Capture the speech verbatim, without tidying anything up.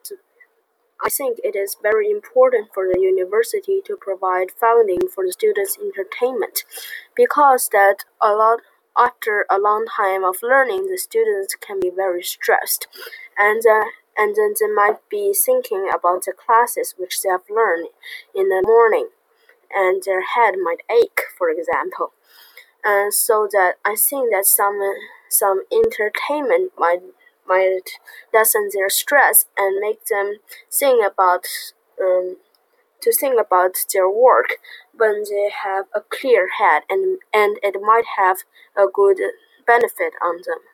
I think it is very important for the university to provide funding for the students' entertainment, because that a lot after a long time of learning, the students can be very stressed, and uh, and then they might be thinking about the classes which they have learned in the morning, and their head might ache, for example. And so that I think that some some entertainment might might lessen their stress and make them think about um, to think about their work when they have a clear head, and and it might have a good benefit on them.